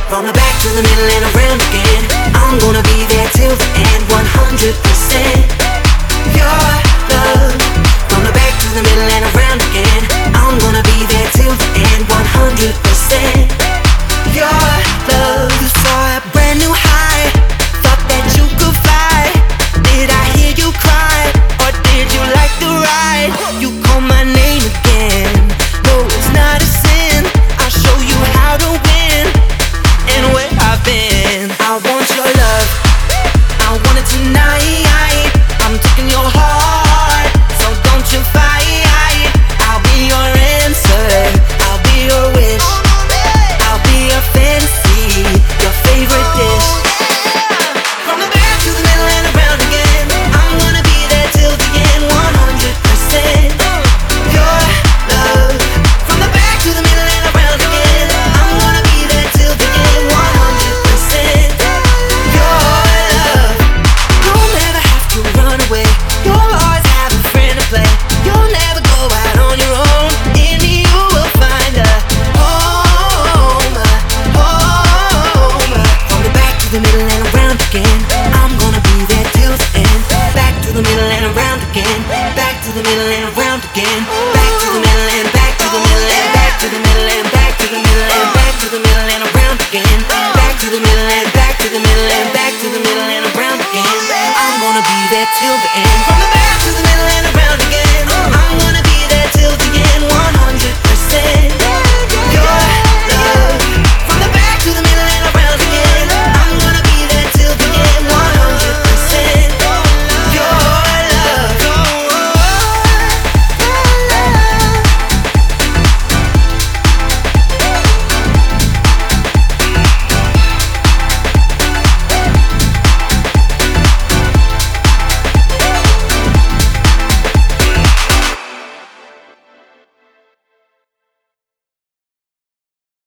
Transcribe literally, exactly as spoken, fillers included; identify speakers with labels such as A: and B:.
A: From the back to the middle and around again. I'm gonna be there till the end, one hundred percent. Your love. From the back to the middle and around again. I'm gonna be there till the end, one hundred percent. Your love. You saw a brand new high, thought that you could fly. Did I hear you cry, or did you like the ride? You call my name again. No, it's not a sin. I'll show you how to win and where I've been. I want your love, I want it tonight. I'm taking your heart, so don't you fight. I'll be your answer, I'll be your wish, I'll be your fantasy, your favorite dish. From the back to the middle and around again. I'm gonna be there till the end, one hundred percent. Your love. From the back to the middle and around again. I'm gonna be there till the end, one hundred percent. Your love. You'll never have to run away. You'll always have a friend to play. You'll never go out on your own. In me you will find a home, home. From the back to the middle and around again. I'm gonna be there till the end. Back to the middle and around again. Back to the middle and around again. Back to the middle and back to the middle and back to the middle and